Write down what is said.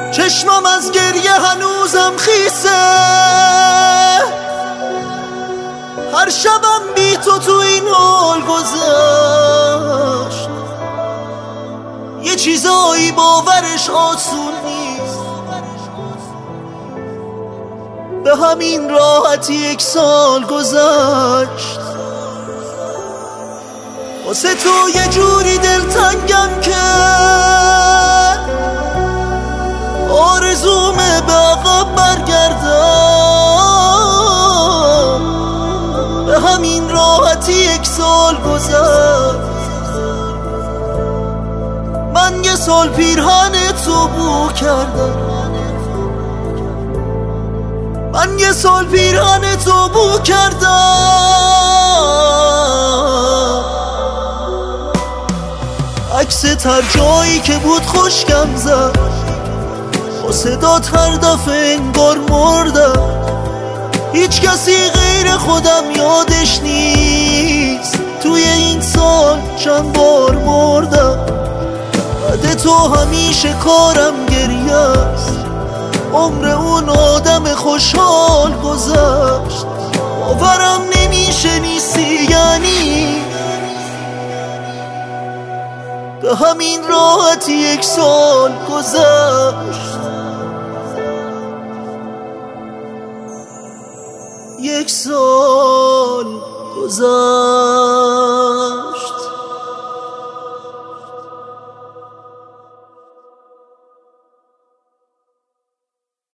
چشمم از گریه هنوزم خیسه، هر شبم بی تو این حال گذشت. یه چیزایی باورش آسون نیست، به همین راحتی 1 سال گذشت. واسه تو یه جوری دلتنگم که آرزومه به عقب برگردم، به همین راحتی 1 سال گذشت. من 1 سال پیرهن تو بو کردم، من 1 سال پیرهن تو بو کردم. عکست هر جایی که بود خوشگم زد، با صدات هر دفعه انگار مردم. هیچ کسی غیر خودم یادش نیست، توی این سال چند بار مردم. بعد تو همیشه کارم گریه است، عمر اون آدم خوشحال گذشت. باورم نمیشه نیستی، یعنی به همین راحتی 1 سال گذشت. 1 سال گذشت.